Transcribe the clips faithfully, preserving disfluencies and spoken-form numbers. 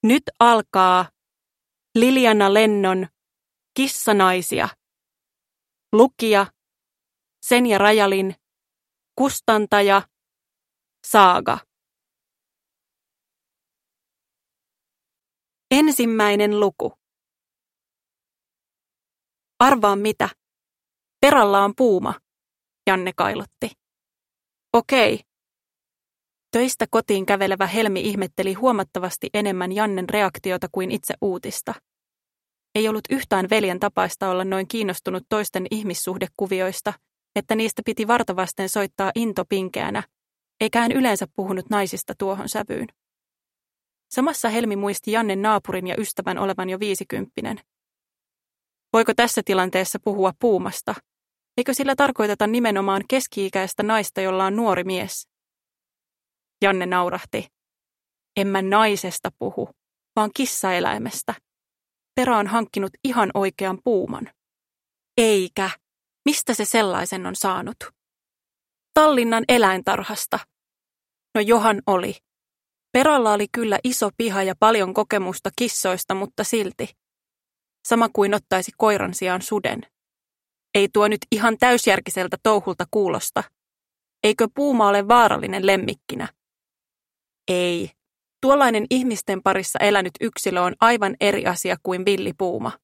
Nyt alkaa Liljana Lennon Kissanaisia. Lukija Senja Rajalin. Kustantaja Saaga. Ensimmäinen luku. Arvaa mitä? Peralla on puuma, Janne kailotti. Okei. Töistä kotiin kävelevä Helmi ihmetteli huomattavasti enemmän Jannen reaktiota kuin itse uutista. Ei ollut yhtään veljen tapaista olla noin kiinnostunut toisten ihmissuhdekuvioista, että niistä piti vartavasten soittaa into pinkeänä, eikä hän yleensä puhunut naisista tuohon sävyyn. Samassa Helmi muisti Jannen naapurin ja ystävän olevan jo viisikymppinen. Voiko tässä tilanteessa puhua puumasta? Eikö sillä tarkoiteta nimenomaan keski-ikäistä naista, jolla on nuori mies? Janne naurahti. En mä naisesta puhu, vaan kissaeläimestä. Perä on hankkinut ihan oikean puuman. Eikä. Mistä se sellaisen on saanut? Tallinnan eläintarhasta. No johan oli. Peralla oli kyllä iso piha ja paljon kokemusta kissoista, mutta silti. Sama kuin ottaisi koiran sijaan suden. Ei tuo nyt ihan täysjärkiseltä touhulta kuulosta. Eikö puuma ole vaarallinen lemmikkinä? Ei. Tuollainen ihmisten parissa elänyt yksilö on aivan eri asia kuin villipuuma.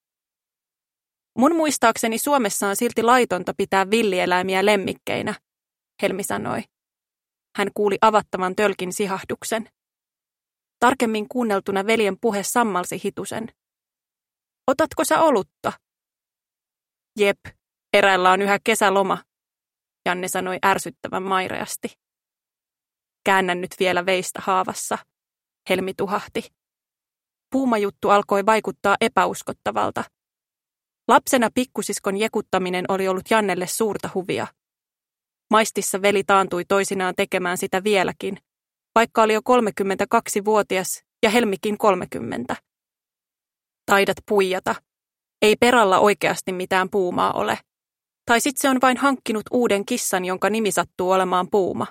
Mun muistaakseni Suomessa on silti laitonta pitää villieläimiä lemmikkeinä, Helmi sanoi. Hän kuuli avattavan tölkin sihahduksen. Tarkemmin kuunneltuna veljen puhe sammalsi hitusen. Otatko sä olutta? Jep, eräillä on yhä kesäloma, Janne sanoi ärsyttävän maireasti. Käännän nyt vielä veistä haavassa, Helmi tuhahti. Puumajuttu alkoi vaikuttaa epäuskottavalta. Lapsena pikkusiskon jekuttaminen oli ollut Jannelle suurta huvia. Maistissa veli taantui toisinaan tekemään sitä vieläkin, vaikka oli jo kolmekymmentäkaksivuotias ja Helmikin kolmekymmentä. Taidat puijata. Ei Peralla oikeasti mitään puumaa ole. Tai sit se on vain hankkinut uuden kissan, jonka nimi sattuu olemaan Puuma.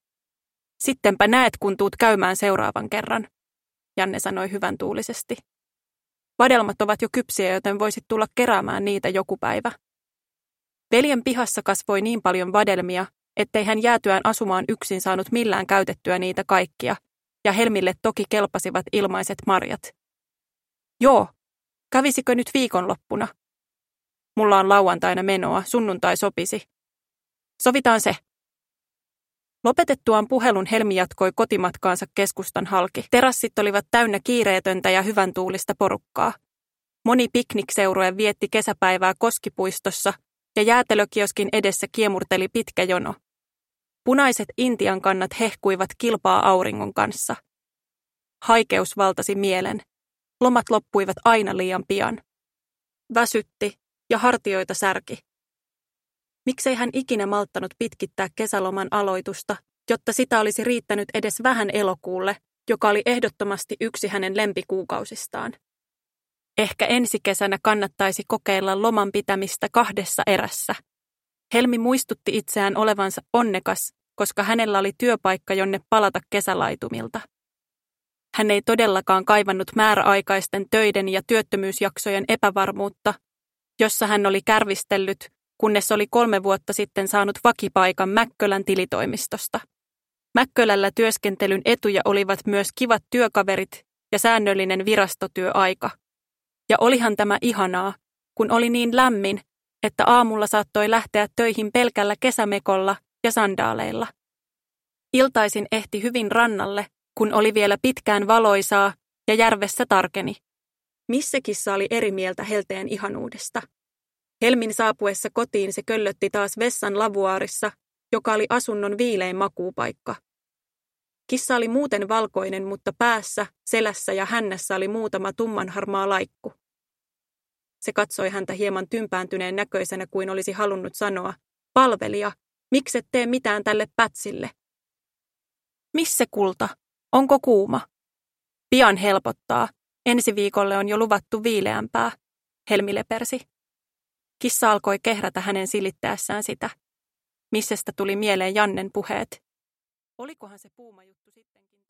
Sittenpä näet, kun tuut käymään seuraavan kerran, Janne sanoi hyvän tuulisesti. Vadelmat ovat jo kypsiä, joten voisit tulla keräämään niitä joku päivä. Veljen pihassa kasvoi niin paljon vadelmia, ettei hän jäätyään asumaan yksin saanut millään käytettyä niitä kaikkia, ja Helmille toki kelpasivat ilmaiset marjat. Joo, kävisikö nyt viikonloppuna? Mulla on lauantaina menoa, sunnuntai sopisi. Sovitaan se. Lopetettuaan puhelun Helmi jatkoi kotimatkaansa keskustan halki. Terassit olivat täynnä kiireetöntä ja hyvän tuulista porukkaa. Moni piknikseurue vietti kesäpäivää Koskipuistossa ja jäätelökioskin edessä kiemurteli pitkä jono. Punaiset intian kannat hehkuivat kilpaa auringon kanssa. Haikeus valtasi mielen. Lomat loppuivat aina liian pian. Väsytti ja hartioita särki. Miksei hän ikinä malttanut pitkittää kesäloman aloitusta, jotta sitä olisi riittänyt edes vähän elokuulle, joka oli ehdottomasti yksi hänen lempikuukausistaan. Ehkä ensi kesänä kannattaisi kokeilla loman pitämistä kahdessa erässä. Helmi muistutti itseään olevansa onnekas, koska hänellä oli työpaikka, jonne palata kesälaitumilta. Hän ei todellakaan kaivannut määräaikaisten töiden ja työttömyysjaksojen epävarmuutta, jossa hän oli kärvistellyt, kunnes oli kolme vuotta sitten saanut vakipaikan Mäkkölän tilitoimistosta. Mäkkölällä työskentelyn etuja olivat myös kivat työkaverit ja säännöllinen virastotyöaika. Ja olihan tämä ihanaa, kun oli niin lämmin, että aamulla saattoi lähteä töihin pelkällä kesämekolla ja sandaaleilla. Iltaisin ehti hyvin rannalle, kun oli vielä pitkään valoisaa ja järvessä tarkeni. Missä kissa oli eri mieltä helteen ihanuudesta? Helmin saapuessa kotiin se köllötti taas vessan lavuaarissa, joka oli asunnon viilein makuupaikka. Kissa oli muuten valkoinen, mutta päässä, selässä ja hännässä oli muutama tummanharmaa laikku. Se katsoi häntä hieman tympääntyneen näköisenä kuin olisi halunnut sanoa, palvelija, mikset tee mitään tälle pätsille? Missä kulta? Onko kuuma? Pian helpottaa. Ensi viikolle on jo luvattu viileämpää, Helmi lepersi. Kissa alkoi kehrätä hänen silittäessään sitä. Missestä tuli mieleen Jannen puheet. Olikohan se puumajuttu sittenkin?